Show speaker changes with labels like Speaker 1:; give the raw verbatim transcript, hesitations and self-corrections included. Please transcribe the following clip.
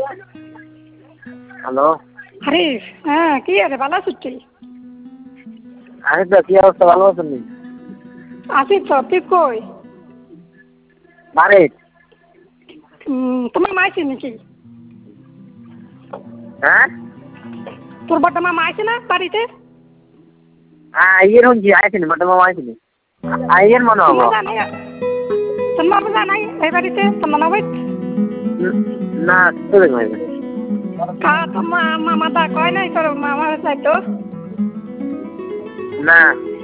Speaker 1: Hello
Speaker 2: হারিস, হ্যাঁ কি আছে ভালো আছিস তুই?
Speaker 1: আমি তো কি অবস্থা, ভালো আছেন?
Speaker 2: আছি তো, তুই কই?
Speaker 1: বাড়ি।
Speaker 2: তোমার মা আছে নাকি?
Speaker 1: হ্যাঁ
Speaker 2: তোর বড় মামা আছে না বাড়িতে?
Speaker 1: আইয়ের হচ্ছি আইসিনি বড় মামা আইসিনি আইয়ের মনে হবো।
Speaker 2: তোর মামা জানাই এই বাড়িতে তোর মনে হয়
Speaker 1: না চলে যাবে
Speaker 2: তোর মামা দা কয় নাই তোর মামা যাইতো
Speaker 1: না।